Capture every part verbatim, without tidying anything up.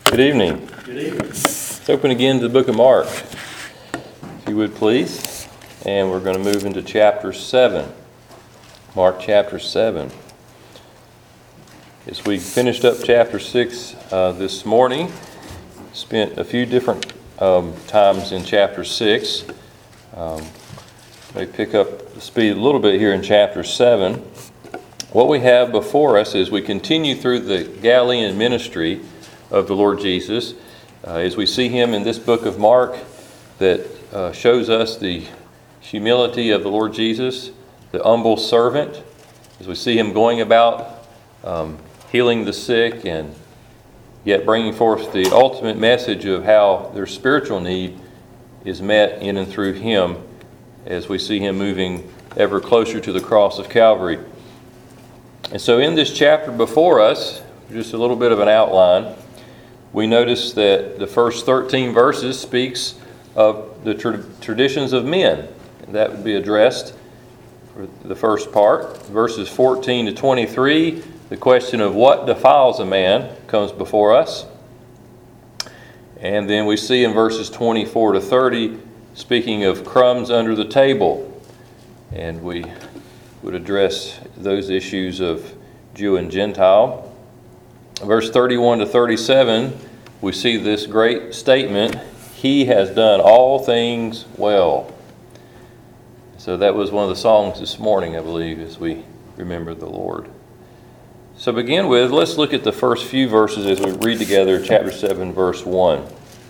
Good evening. Good evening. Let's open again to the book of Mark, if you would please. And we're going to move into chapter seven. Mark chapter seven. As we finished up chapter six uh, this morning, spent a few different um, times in chapter six. Um, may pick up the speed a little bit here in chapter seven. What we have before us is we continue through the Galilean ministry of the Lord Jesus, uh, as we see him in this book of Mark that uh, shows us the humility of the Lord Jesus, the humble servant, as we see him going about um, healing the sick and yet bringing forth the ultimate message of how their spiritual need is met in and through him, as we see him moving ever closer to the cross of Calvary. And so in this chapter before us, just a little bit of an outline, we notice that the first thirteen verses speaks of the tra- traditions of men. And that would be addressed for the first part. Verses fourteen to twenty-three, the question of what defiles a man comes before us. And then we see in verses twenty-four to thirty, speaking of crumbs under the table. And we would address those issues of Jew and Gentile. Verse thirty-one to thirty-seven, we see this great statement, "He has done all things well." So that was one of the songs this morning, I believe, as we remember the Lord. So begin with, let's look at the first few verses as we read together chapter seven, verse one.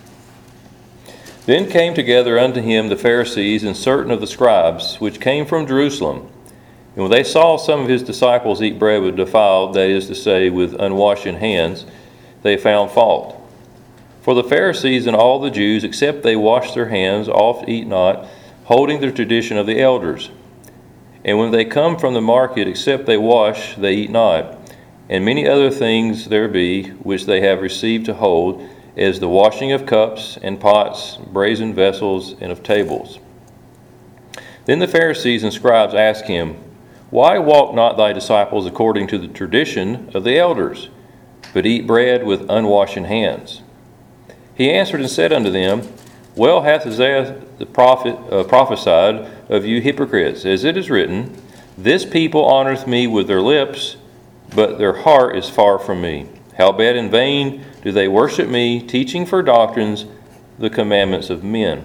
Then came together unto him the Pharisees and certain of the scribes, which came from Jerusalem. And when they saw some of his disciples eat bread with defiled, that is to say, with unwashed hands, they found fault. For the Pharisees and all the Jews, except they wash their hands, oft eat not, holding the tradition of the elders. And when they come from the market, except they wash, they eat not. And many other things there be, which they have received to hold, as the washing of cups and pots, brazen vessels, and of tables. Then the Pharisees and scribes asked him, Why walk not thy disciples according to the tradition of the elders, but eat bread with unwashed hands? He answered and said unto them, Well hath Isaiah the prophet uh, prophesied of you hypocrites, as it is written, This people honoreth me with their lips, but their heart is far from me. Howbeit in vain do they worship me, teaching for doctrines the commandments of men.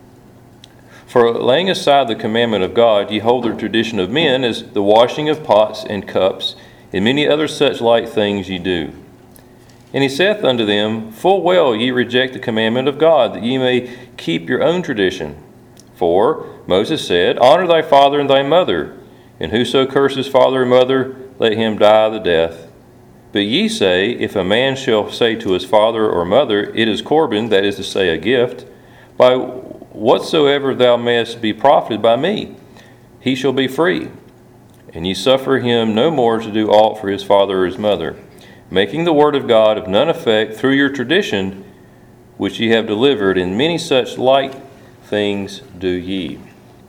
For laying aside the commandment of God, ye hold the tradition of men, as the washing of pots and cups, and many other such like things ye do. And he saith unto them, Full well ye reject the commandment of God, that ye may keep your own tradition. For Moses said, Honor thy father and thy mother, and whoso curses father or mother, let him die the death. But ye say, If a man shall say to his father or mother, It is Corban, that is to say, a gift, by whatsoever thou mayest be profited by me, he shall be free. And ye suffer him no more to do aught for his father or his mother, making the word of God of none effect through your tradition, which ye have delivered, and many such like things do ye.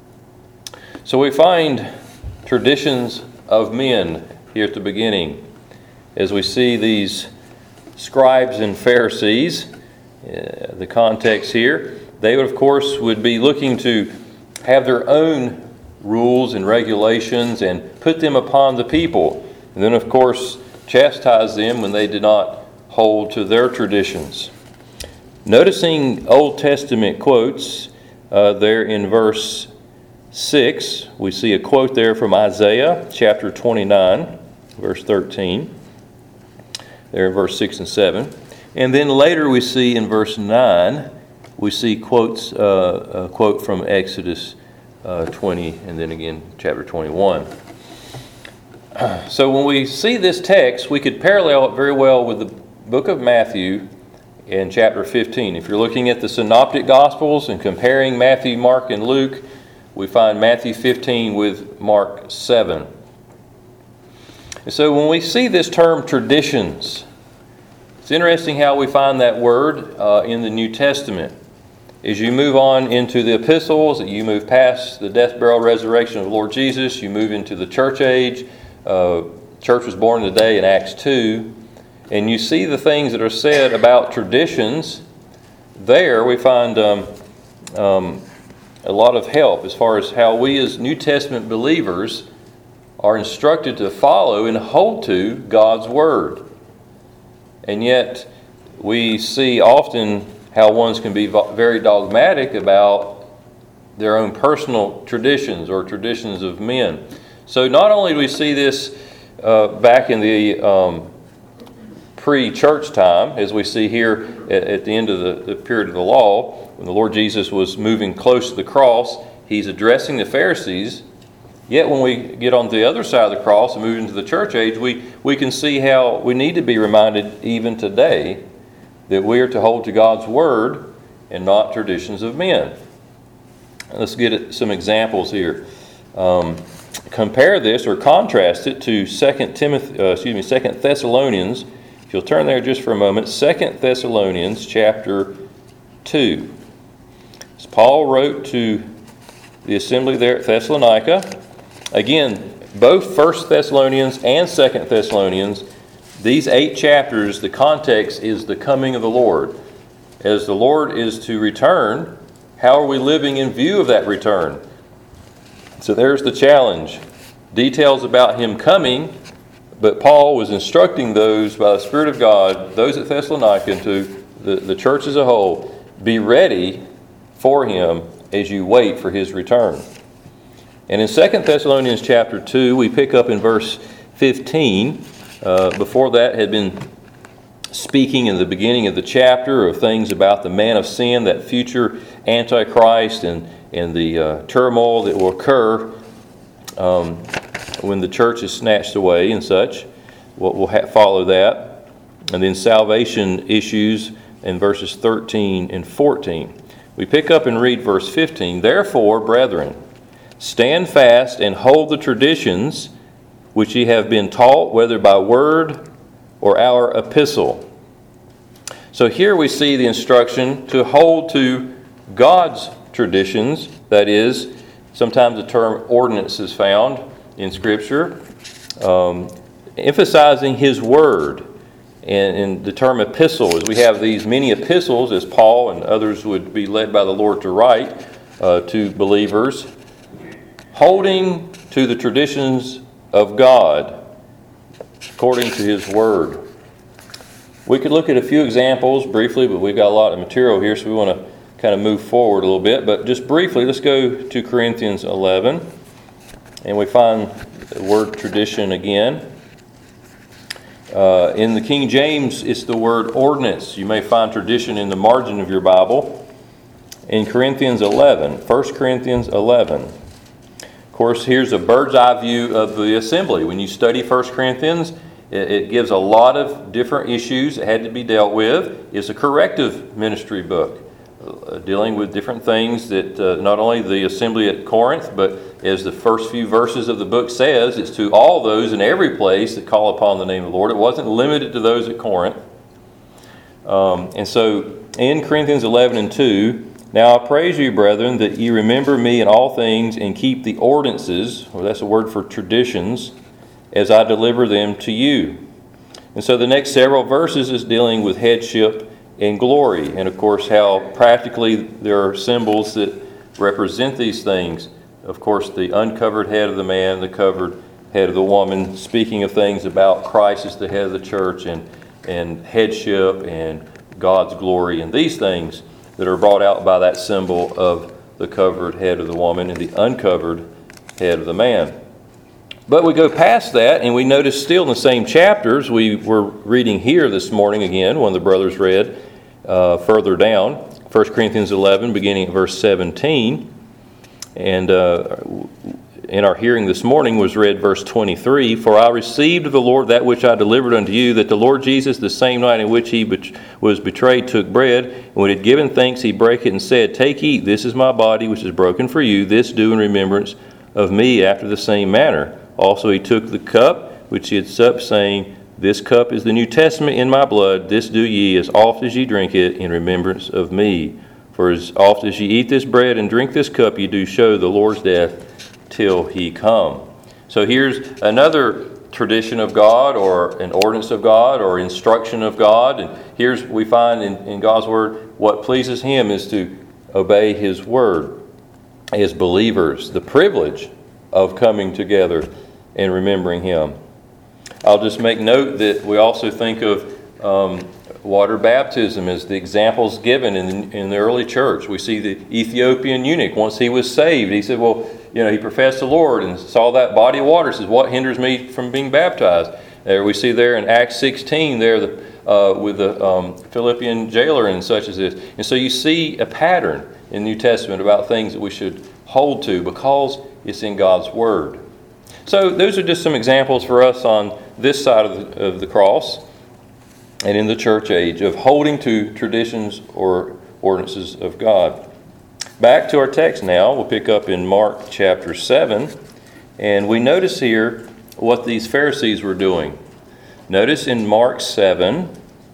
So we find traditions of men here at the beginning, as we see these scribes and Pharisees, uh, the context here. They, of course, would be looking to have their own rules and regulations and put them upon the people. And then, of course, chastise them when they did not hold to their traditions. Noticing Old Testament quotes uh, there in verse six, we see a quote there from Isaiah chapter twenty-nine, verse thirteen, there in verse six and seven. And then later we see in verse nine, we see quotes, uh, a quote from Exodus uh, twenty, and then again chapter twenty-one. So when we see this text, we could parallel it very well with the book of Matthew in chapter fifteen. If you're looking at the Synoptic Gospels and comparing Matthew, Mark, and Luke, we find Matthew fifteen with Mark seven. And so when we see this term traditions, it's interesting how we find that word uh, in the New Testament. As you move on into the epistles, you move past the death, burial, resurrection of the Lord Jesus, you move into the church age. Uh, church was born today in Acts two. And you see the things that are said about traditions. There we find um, um, a lot of help as far as how we as New Testament believers are instructed to follow and hold to God's Word. And yet we see often how ones can be very dogmatic about their own personal traditions or traditions of men. So not only do we see this uh, back in the um, pre-church time, as we see here at, at the end of the, the period of the law, when the Lord Jesus was moving close to the cross, he's addressing the Pharisees. Yet when we get on the other side of the cross and move into the church age, we, we can see how we need to be reminded even today that we are to hold to God's Word and not traditions of men. Let's get at some examples here. Um, compare this or contrast it to Second Timothy, uh, excuse me, Second Thessalonians. If you'll turn there just for a moment, Second Thessalonians chapter two. As Paul wrote to the assembly there at Thessalonica. Again, both First Thessalonians and Second Thessalonians, these eight chapters, the context is the coming of the Lord. As the Lord is to return, how are we living in view of that return? So there's the challenge. Details about Him coming, but Paul was instructing those by the Spirit of God, those at Thessalonica, and to the, the church as a whole, be ready for Him as you wait for His return. And in Second Thessalonians chapter two, we pick up in verse fifteen. Uh, before that had been speaking in the beginning of the chapter of things about the man of sin, that future Antichrist, and, and the uh, turmoil that will occur um, when the church is snatched away and such. We'll, we'll ha- follow that. And then salvation issues in verses thirteen and fourteen. We pick up and read verse fifteen. Therefore, brethren, stand fast and hold the traditions which ye have been taught, whether by word or our epistle. So here we see the instruction to hold to God's traditions. That is, sometimes the term ordinance is found in Scripture, um, emphasizing His Word. And, and the term epistle, as we have these many epistles, as Paul and others would be led by the Lord to write uh, to believers, holding to the traditions of God according to His Word. We could look at a few examples briefly, but we've got a lot of material here, so we want to kind of move forward a little bit. But just briefly, let's go to Corinthians eleven, and we find the word tradition again. Uh, in the King James, it's the word ordinance. You may find tradition in the margin of your Bible. In Corinthians eleven, First Corinthians eleven. Of course, here's a bird's eye view of the assembly. When you study First Corinthians, it, it gives a lot of different issues that had to be dealt with. It's a corrective ministry book, uh, dealing with different things that uh, not only the assembly at Corinth, but as the first few verses of the book says, it's to all those in every place that call upon the name of the Lord. It wasn't limited to those at Corinth. Um, and so in Corinthians eleven and two, now I praise you, brethren, that ye remember me in all things and keep the ordinances, well, that's a word for traditions, as I deliver them to you. And so the next several verses is dealing with headship and glory. And of course, how practically there are symbols that represent these things. Of course, the uncovered head of the man, the covered head of the woman, speaking of things about Christ as the head of the church, and, and headship and God's glory, and these things that are brought out by that symbol of the covered head of the woman and the uncovered head of the man. But we go past that, and we notice still in the same chapters, we were reading here this morning again, one of the brothers read uh, further down, First Corinthians eleven, beginning at verse seventeen. And uh, in our hearing this morning was read verse twenty-three, For I received of the Lord that which I delivered unto you, that the Lord Jesus, the same night in which he bet- was betrayed, took bread, and when he had given thanks, he brake it and said, Take, eat, this is my body, which is broken for you. This do in remembrance of me after the same manner. Also he took the cup, which he had supped, saying, This cup is the New Testament in my blood. This do ye as oft as ye drink it in remembrance of me. For as oft as ye eat this bread and drink this cup, ye do show the Lord's death till he come. So here's another tradition of God or an ordinance of God or instruction of God. And here's we find in, in God's Word, what pleases Him is to obey His Word as believers, the privilege of coming together and remembering Him. I'll just make note that we also think of um, water baptism as the examples given in, in the early church. We see the Ethiopian eunuch, once he was saved, he said, well, you know, he professed the Lord and saw that body of water, says, what hinders me from being baptized? There we see there in Acts sixteen there the, uh, with the um, Philippian jailer and such as this. And so you see a pattern in the New Testament about things that we should hold to because it's in God's Word. So those are just some examples for us on this side of the, of the cross and in the church age of holding to traditions or ordinances of God. Back to our text now. We'll pick up in Mark chapter seven. And we notice here what these Pharisees were doing. Notice in Mark seven,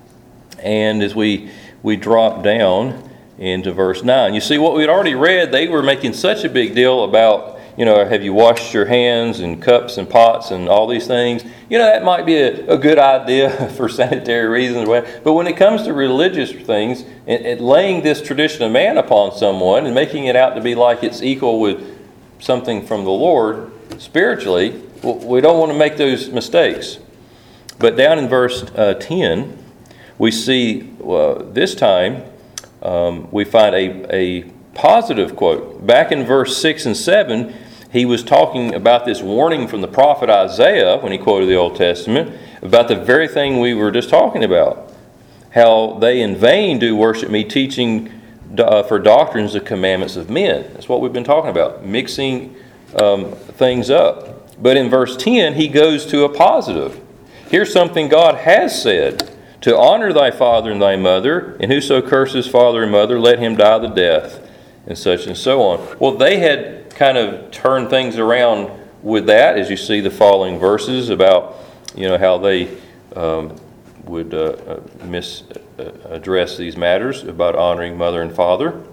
and as we, we drop down into verse nine, you see what we had already read, they were making such a big deal about, you know, have you washed your hands and cups and pots and all these things? You know, that might be a, a good idea for sanitary reasons. But when it comes to religious things, and, and laying this tradition of man upon someone and making it out to be like it's equal with something from the Lord spiritually, we don't want to make those mistakes. But down in verse uh, ten, we see uh, this time um, we find a, a positive quote. Back in verse six and seven, he was talking about this warning from the prophet Isaiah when he quoted the Old Testament about the very thing we were just talking about. How they in vain do worship me, teaching uh, for doctrines the commandments of men. That's what we've been talking about, mixing um, things up. But in verse ten, he goes to a positive. Here's something God has said. To honor thy father and thy mother, and whoso curses father and mother, let him die the death, and such and so on. Well, they had kind of turned things around with that, as you see the following verses about, you know, how they um, would uh, misaddress these matters about honoring mother and father.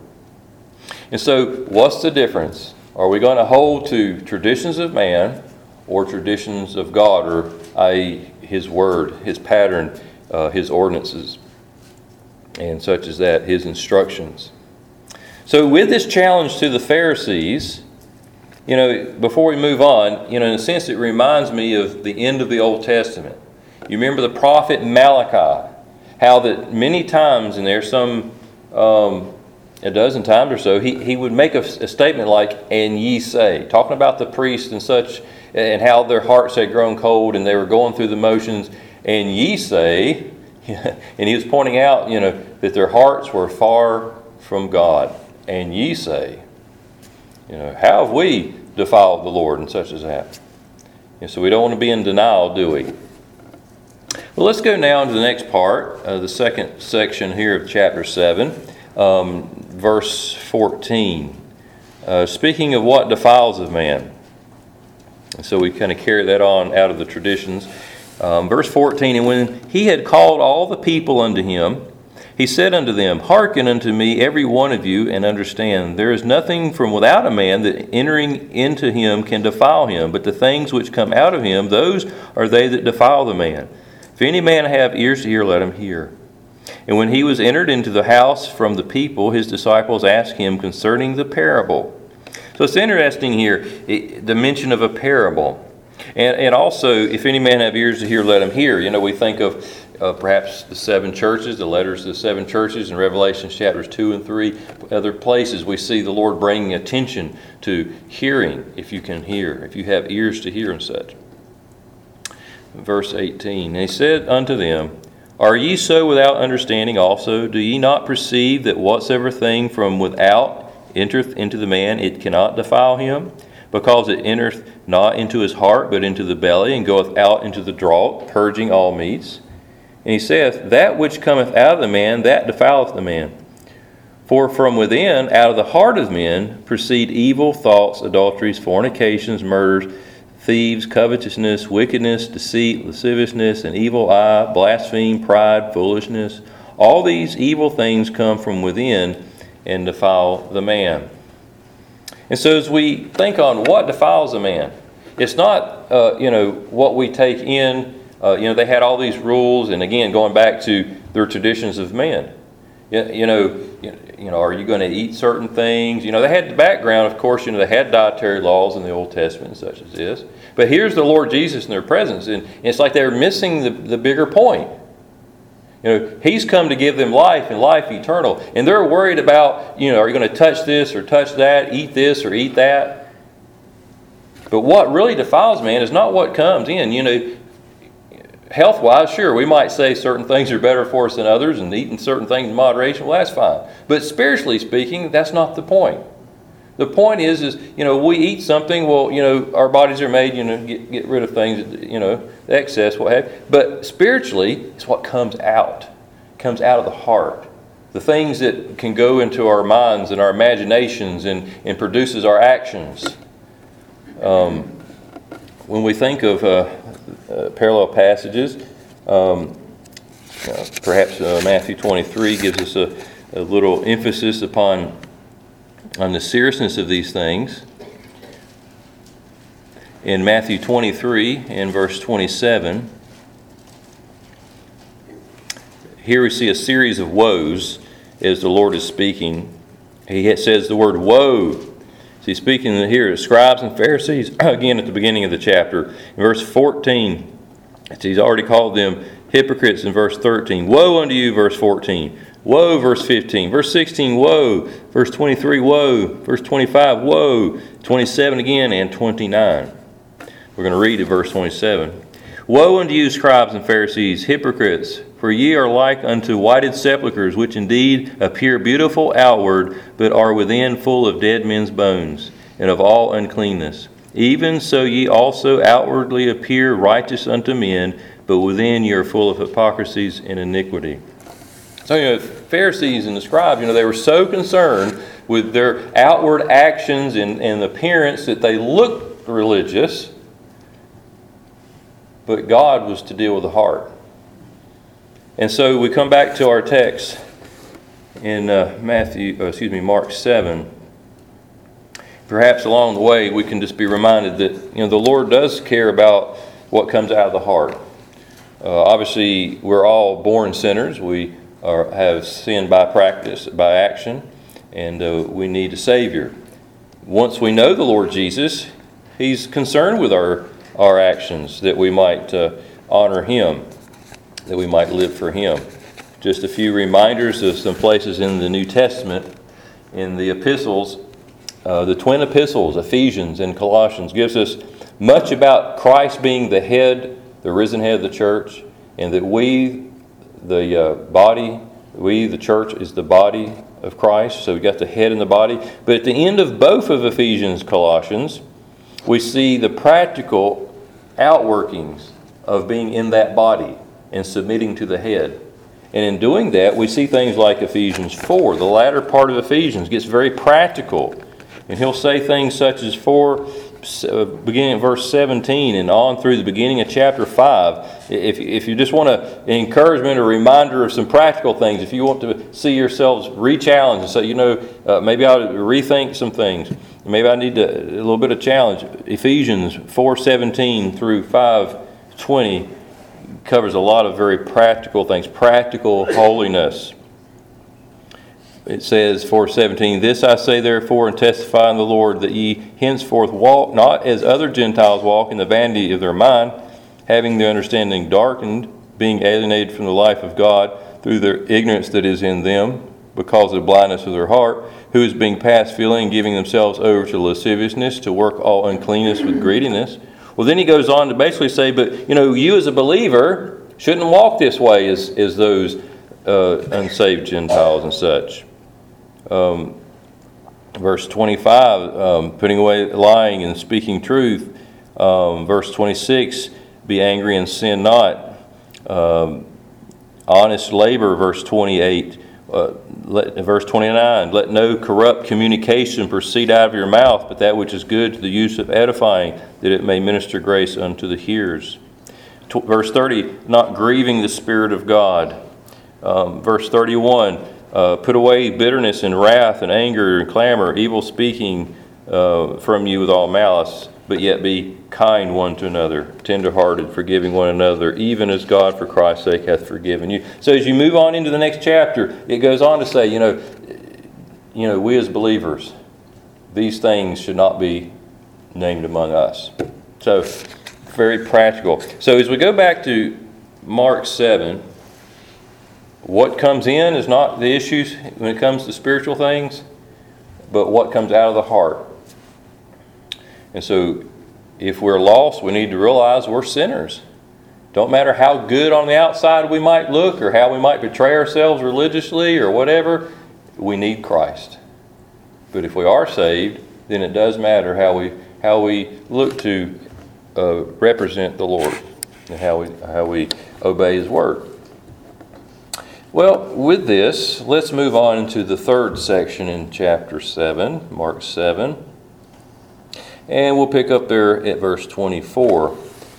And so, what's the difference? Are we going to hold to traditions of man or traditions of God, or that is His Word, His pattern, uh, His ordinances, and such as that, His instructions? So with this challenge to the Pharisees, you know, before we move on, you know, in a sense it reminds me of the end of the Old Testament. You remember the prophet Malachi, how that many times, and there's some um, a dozen times or so, he, he would make a, a statement like, and ye say, talking about the priests and such, and how their hearts had grown cold and they were going through the motions, and ye say, and he was pointing out, you know, that their hearts were far from God. And ye say, you know, how have we defiled the Lord and such as that? And so we don't want to be in denial, do we? Well, let's go now to the next part, uh, the second section here of chapter seven, um, verse fourteen. Uh, speaking of what defiles a man. And so we kind of carry that on out of the traditions. Um, verse fourteen, and when he had called all the people unto him, he said unto them, hearken unto me, every one of you, and understand. There is nothing from without a man that entering into him can defile him, but the things which come out of him, those are they that defile the man. If any man have ears to hear, let him hear. And when he was entered into the house from the people, his disciples asked him concerning the parable. So it's interesting here, the mention of a parable. And, and also, if any man have ears to hear, let him hear. You know, we think of uh, perhaps the seven churches, the letters to the seven churches in Revelation chapters two and three. Other places we see the Lord bringing attention to hearing, if you can hear, if you have ears to hear and such. Verse eighteen, and he said unto them, are ye so without understanding also? Do ye not perceive that whatsoever thing from without entereth into the man, it cannot defile him? Because it entereth not into his heart, but into the belly, and goeth out into the draught, purging all meats. And he saith, that which cometh out of the man, that defileth the man. For from within, out of the heart of men, proceed evil thoughts, adulteries, fornications, murders, thieves, covetousness, wickedness, deceit, lasciviousness, an evil eye, blaspheme, pride, foolishness. All these evil things come from within and defile the man. And so as we think on what defiles a man, It's not, uh, you know, what we take in. Uh, you know, they had all these rules, and again, going back to their traditions of men. You, you know, you, you know, are you going to eat certain things? You know, they had the background, of course. You know, they had dietary laws in the Old Testament, such as this. But here's the Lord Jesus in their presence, and it's like they're missing the, the bigger point. You know, He's come to give them life and life eternal, and they're worried about, you know, are you going to touch this or touch that, eat this or eat that? But what really defiles man is not what comes in. You know, health-wise, sure, we might say certain things are better for us than others, and eating certain things in moderation, well, that's fine. But spiritually speaking, that's not the point. The point is, is you know, we eat something, well, you know, our bodies are made, you know, get, get rid of things, you know, the excess, what have you. But spiritually, it's what comes out. It comes out of the heart. The things that can go into our minds and our imaginations and, and produces our actions. Um, when we think of uh, uh, parallel passages, um, uh, perhaps uh, Matthew twenty-three gives us a, a little emphasis upon on the seriousness of these things. In Matthew twenty-three, in verse twenty-seven, here we see a series of woes as the Lord is speaking. He says the word woe. So he's speaking here, scribes and Pharisees, again at the beginning of the chapter. In verse fourteen, he's already called them hypocrites in verse thirteen. Woe unto you, verse fourteen. Woe, verse fifteen. Verse sixteen, woe. Verse twenty-three, woe. Verse twenty-five, woe. twenty-seven again, and twenty-nine. We're going to read at verse twenty-seven. Woe unto you, scribes and Pharisees, hypocrites, for ye are like unto whited sepulchres, which indeed appear beautiful outward, but are within full of dead men's bones, and of all uncleanness. Even so ye also outwardly appear righteous unto men, but within ye are full of hypocrisies and iniquity. So, you know, Pharisees and the scribes, you know, they were so concerned with their outward actions and, and appearance that they looked religious, but God was to deal with the heart. And so we come back to our text in uh, Matthew, uh, excuse me, Mark seven. Perhaps along the way we can just be reminded that, you know, the Lord does care about what comes out of the heart. Uh, obviously, we're all born sinners. We are, have sinned by practice, by action, and uh, we need a Savior. Once we know the Lord Jesus, He's concerned with our our actions, that we might uh, honor Him, that we might live for Him. Just a few reminders of some places in the New Testament, in the epistles, uh, the twin epistles, Ephesians and Colossians, gives us much about Christ being the head, the risen head of the church, and that we, the uh, body, we, the church, is the body of Christ. So we got the head and the body. But at the end of both of Ephesians and Colossians, we see the practical outworkings of being in that body and submitting to the head. And in doing that, we see things like Ephesians four. The latter part of Ephesians gets very practical. And he'll say things such as four, beginning at verse seventeen and on through the beginning of chapter five. If, if you just want a, an encouragement, a reminder of some practical things, if you want to see yourselves re-challenged and say, you know, uh, maybe I ought to rethink some things. Maybe I need to, a little bit of challenge. Ephesians four seventeen through five twenty covers a lot of very practical things. Practical holiness. It says, four seventeen, This I say therefore and testify in the Lord, that ye henceforth walk not as other Gentiles walk in the vanity of their mind, having their understanding darkened, being alienated from the life of God through their ignorance that is in them, because of the blindness of their heart, who is being past feeling, giving themselves over to lasciviousness, to work all uncleanness with greediness. Well, then he goes on to basically say, but, you know, you as a believer shouldn't walk this way as, as those uh, unsaved Gentiles and such. Um, verse twenty-five, um, putting away lying and speaking truth. Um, verse twenty-six, be angry and sin not. Um, honest labor, verse twenty-eight. Uh, let, verse twenty-nine, let no corrupt communication proceed out of your mouth, but that which is good to the use of edifying, that it may minister grace unto the hearers. T- verse thirty, not grieving the Spirit of God. Um, verse thirty-one, uh, put away bitterness and wrath and anger and clamor, evil speaking uh, from you with all malice. but yet be kind one to another, tenderhearted, forgiving one another, even as God for Christ's sake hath forgiven you. So as you move on into the next chapter, it goes on to say, you know, you know, we as believers, these things should not be named among us. So, very practical. So as we go back to Mark seven, what comes in is not the issues when it comes to spiritual things, but what comes out of the heart. And so, if we're lost, we need to realize we're sinners. Don't matter how good on the outside we might look or how we might portray ourselves religiously or whatever, we need Christ. But if we are saved, then it does matter how we how we look to uh, represent the Lord and how we how we obey His word. Well, with this, let's move on into the third section in chapter seven, Mark seven. And we'll pick up there at verse twenty-four.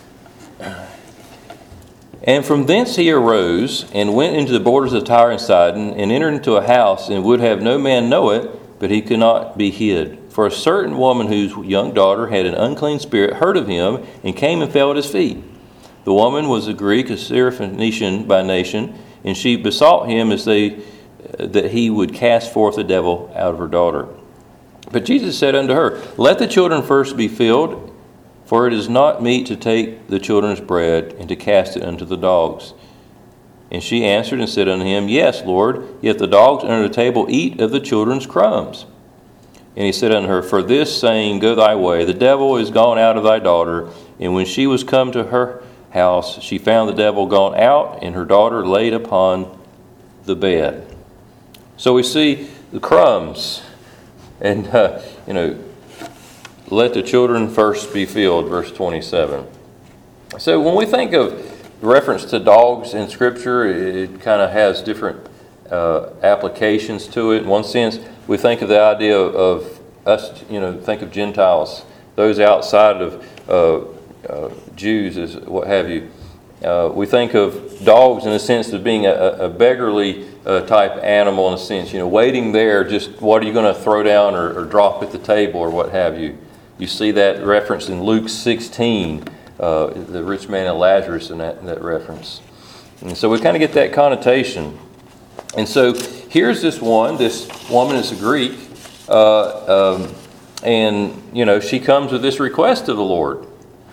And from thence he arose, and went into the borders of Tyre and Sidon, and entered into a house, and would have no man know it, but he could not be hid. For a certain woman whose young daughter had an unclean spirit heard of him, and came and fell at his feet. The woman was a Greek, a Syrophoenician by nation, and she besought him as they that he would cast forth the devil out of her daughter. But Jesus said unto her, Let the children first be filled, for it is not meet to take the children's bread, and to cast it unto the dogs. And she answered and said unto him, Yes, Lord, yet the dogs under the table eat of the children's crumbs. And he said unto her, For this saying, Go thy way, the devil is gone out of thy daughter. And when she was come to her house, she found the devil gone out, and her daughter laid upon the bed. So we see the crumbs. And, uh, you know, let the children first be filled, verse twenty-seven. So when we think of reference to dogs in Scripture, it kind of has different uh, applications to it. In one sense, we think of the idea of, of us, you know, think of Gentiles, those outside of uh, uh, Jews, as what have you. Uh, we think of dogs in the sense of being a, a beggarly uh, type animal in a sense, you know, waiting there, just what are you going to throw down or, or drop at the table or what have you. You see that reference in Luke sixteen, uh, the rich man and Lazarus in that, in that reference. And so we kind of get that connotation. And so here's this one, this woman is a Greek, uh, um, and, you know, she comes with this request to the Lord.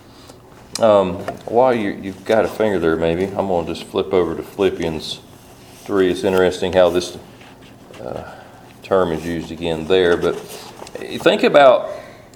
Um, while you, you've got a finger there, maybe, I'm going to just flip over to Philippians three. It's interesting how this uh, term is used again there. But think about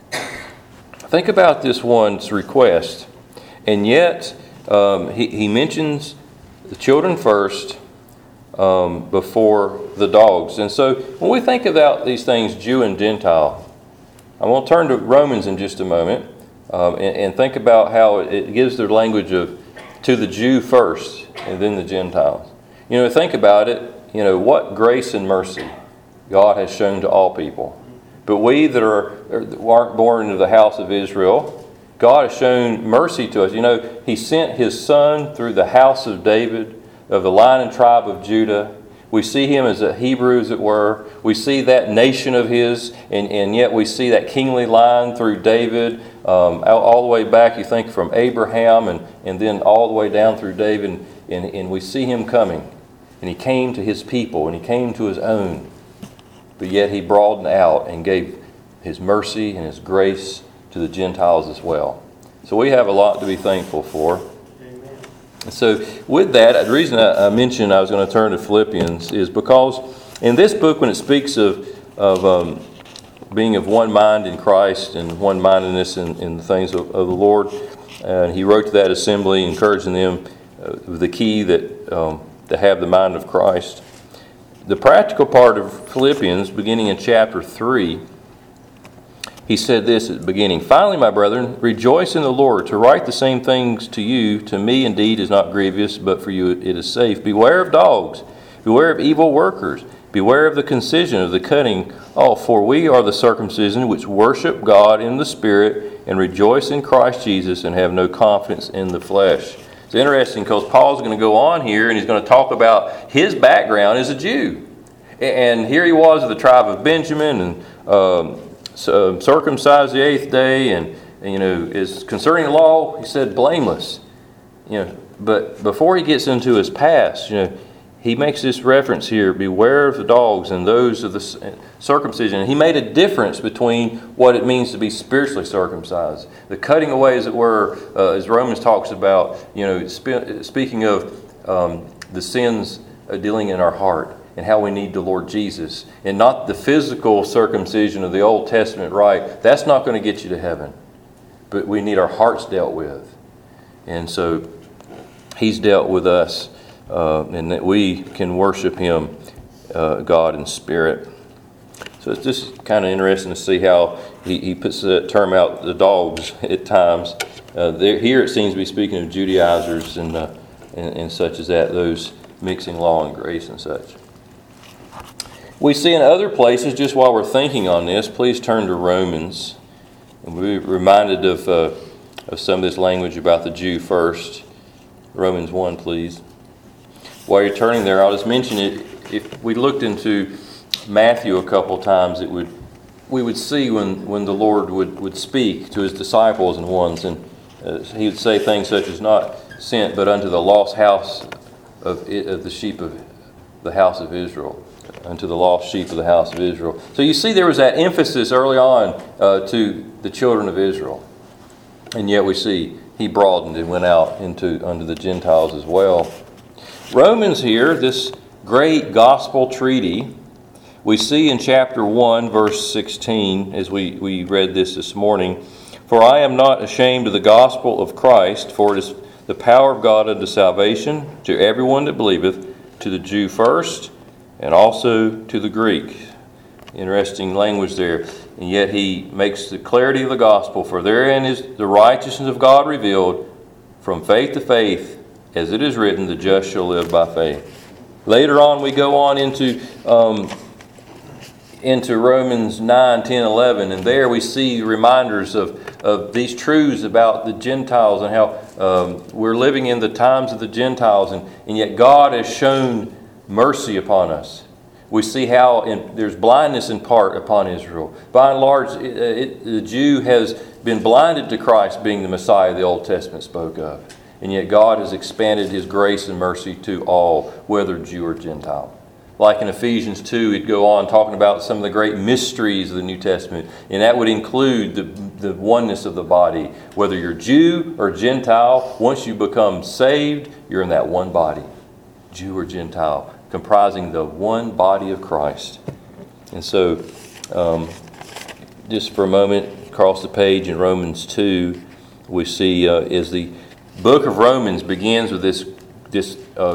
think about this one's request. And yet, um, he, he mentions the children first um, before the dogs. And so when we think about these things, Jew and Gentile, I want to turn to Romans in just a moment. Um, and, and think about how it gives their language of to the Jew first and then the Gentiles. You know, think about it, you know, what grace and mercy God has shown to all people. But we that are, aren't born into the house of Israel, God has shown mercy to us. You know, He sent His Son through the house of David, of the line and tribe of Judah. We see Him as a Hebrew, as it were. We see that nation of His, and, and yet we see that kingly line through David, um, all, all the way back, you think, from Abraham, and, and then all the way down through David, and, and we see Him coming. And He came to His people, and He came to His own. But yet He broadened out and gave His mercy and His grace to the Gentiles as well. So we have a lot to be thankful for. So with that, the reason I mentioned I was going to turn to Philippians is because in this book, when it speaks of of um, being of one mind in Christ and one-mindedness in, in the things of, of the Lord, and he wrote to that assembly, encouraging them uh, the key that um, to have the mind of Christ. The practical part of Philippians, beginning in chapter three, he said this at the beginning, Finally, my brethren, rejoice in the Lord. To write the same things to you, to me indeed is not grievous, but for you it is safe. Beware of dogs. Beware of evil workers. Beware of the concision of the cutting off. For we are the circumcision which worship God in the Spirit and rejoice in Christ Jesus and have no confidence in the flesh. It's interesting because Paul's going to go on here and he's going to talk about his background as a Jew. And here he was of the tribe of Benjamin and um, So, circumcised the eighth day, and you know, is concerning the law, he said blameless. You know, but before he gets into his past, you know, he makes this reference here, beware of the dogs and those of the circumcision. And he made a difference between what it means to be spiritually circumcised. The cutting away, as it were, uh, as Romans talks about, you know, spe- speaking of um, the sins uh, dealing in our heart and how we need the Lord Jesus. And not the physical circumcision of the Old Testament rite. That's not going to get you to heaven. But we need our hearts dealt with. And so he's dealt with us. Uh, and that we can worship Him, uh, God in spirit. So it's just kind of interesting to see how he, he puts that term out, the dogs, at times. Uh, there, here it seems to be speaking of Judaizers and, uh, and, and such as that, those mixing law and grace and such. We see in other places, just while we're thinking on this, please turn to Romans. And we're reminded of, uh, of some of this language about the Jew first. Romans one, please. While you're turning there, I'll just mention it. If we looked into Matthew a couple times, it would we would see when, when the Lord would, would speak to His disciples and ones, and uh, He would say things such as, not sent, but unto the lost house of, it, of the sheep of the house of Israel, unto the lost sheep of the house of Israel. So you see there was that emphasis early on uh, to the children of Israel. And yet we see He broadened and went out into unto the Gentiles as well. Romans here, this great gospel treaty, we see in chapter one, verse sixteen, as we, we read this this morning, for I am not ashamed of the gospel of Christ, for it is the power of God unto salvation to everyone that believeth, to the Jew first, and also to the Greek. Interesting language there. And yet he makes the clarity of the gospel, for therein is the righteousness of God revealed from faith to faith, as it is written, the just shall live by faith. Later on, we go on into um, into Romans nine, ten, eleven, and there we see reminders of, of these truths about the Gentiles and how um, we're living in the times of the Gentiles, and, and yet God has shown mercy upon us. We see how in, there's blindness in part upon Israel. By and large, it, it, the Jew has been blinded to Christ being the Messiah the Old Testament spoke of. And yet God has expanded His grace and mercy to all, whether Jew or Gentile. Like in Ephesians two, he'd go on talking about some of the great mysteries of the New Testament. And that would include the, the oneness of the body. Whether you're Jew or Gentile, once you become saved, you're in that one body. Jew or Gentile, comprising the one body of Christ. And so, um, just for a moment, across the page in Romans two, we see uh, is the book of Romans begins with this this uh,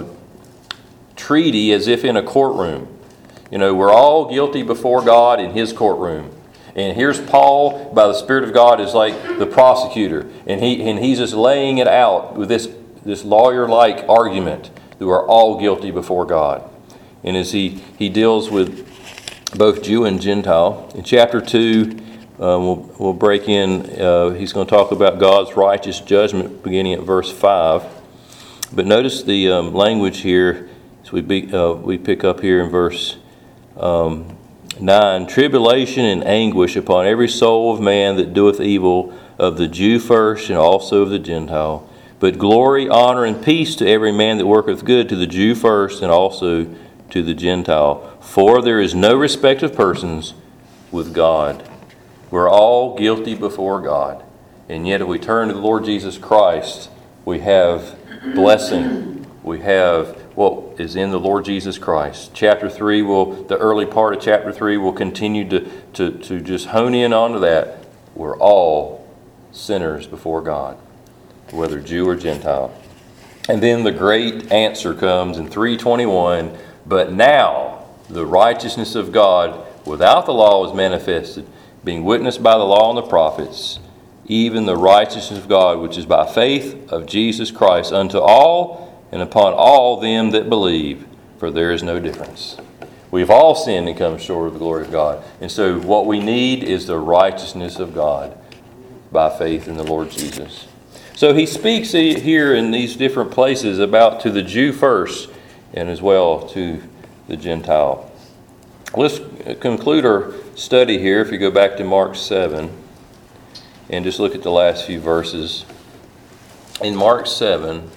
treaty as if in a courtroom. You know, we're all guilty before God in His courtroom. And here's Paul, by the Spirit of God, is like the prosecutor. And he and he's just laying it out with this, this lawyer-like argument that we're all guilty before God. And as he, he deals with both Jew and Gentile, in chapter two, Uh, we'll, we'll break in, uh, he's going to talk about God's righteous judgment beginning at verse five. But notice the um, language here, as we, be, uh, we pick up here in verse um, nine. Tribulation and anguish upon every soul of man that doeth evil, of the Jew first and also of the Gentile. But glory, honor, and peace to every man that worketh good, to the Jew first and also to the Gentile. For there is no respect of persons with God. We're all guilty before God. And yet if we turn to the Lord Jesus Christ, we have blessing. We have what is in the Lord Jesus Christ. Chapter three will, the early part of chapter three will continue to, to, to just hone in onto that. We're all sinners before God, whether Jew or Gentile. And then the great answer comes in three twenty-one, but now the righteousness of God without the law is manifested, being witnessed by the law and the prophets, even the righteousness of God, which is by faith of Jesus Christ, unto all and upon all them that believe, for there is no difference. We've all sinned and come short of the glory of God. And so what we need is the righteousness of God by faith in the Lord Jesus. So he speaks here in these different places about to the Jew first and as well to the Gentile. Let's conclude our study here. If you go back to Mark seven, and just look at the last few verses. In Mark seven,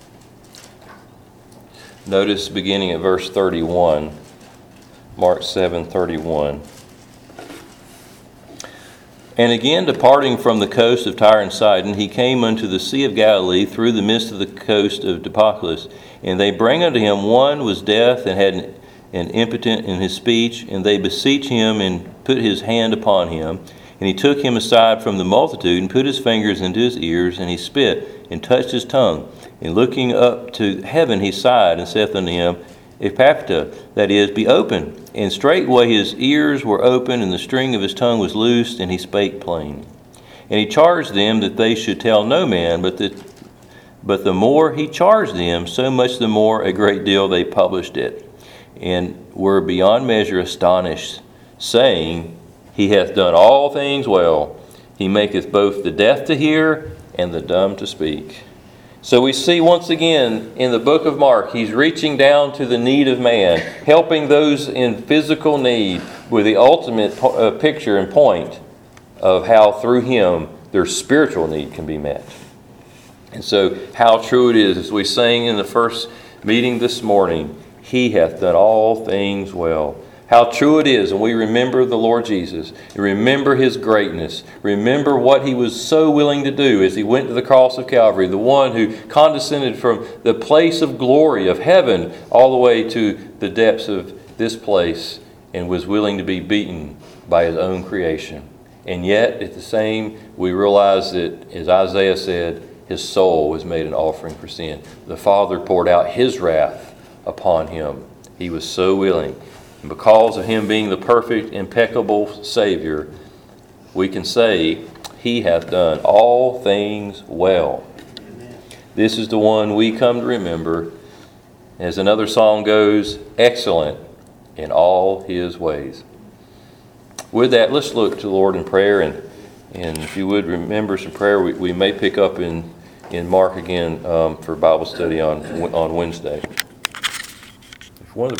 notice beginning at verse thirty-one. Mark seven thirty-one. And again, departing from the coast of Tyre and Sidon, he came unto the Sea of Galilee through the midst of the coast of Decapolis. And they bring unto him one was deaf and had an, an impotent in his speech, and they beseech him and put his hand upon him. And he took him aside from the multitude and put his fingers into his ears, and he spit and touched his tongue. And looking up to heaven, he sighed and saith unto him, Epaphata, that is, be open. And straightway his ears were open, and the string of his tongue was loosed, and he spake plain. And he charged them that they should tell no man, but that but the more he charged them, so much the more a great deal they published it, and were beyond measure astonished, saying, He hath done all things well. He maketh both the deaf to hear and the dumb to speak. So we see once again in the book of Mark, he's reaching down to the need of man, helping those in physical need with the ultimate uh, picture and point of how through him their spiritual need can be met. And so how true it is, as we sang in the first meeting this morning, He hath done all things well. How true it is when we remember the Lord Jesus, remember His greatness, remember what He was so willing to do as He went to the cross of Calvary, the one who condescended from the place of glory of heaven all the way to the depths of this place and was willing to be beaten by His own creation. And yet, at the same, we realize that, as Isaiah said, His soul was made an offering for sin. The Father poured out His wrath upon Him. He was so willing. And because of Him being the perfect, impeccable Savior, we can say, He hath done all things well. Amen. This is the one we come to remember. As another song goes, excellent in all His ways. With that, let's look to the Lord in prayer. And, and if you would remember some prayer, we, we may pick up in, in Mark again um, for Bible study on, on Wednesday. If one of the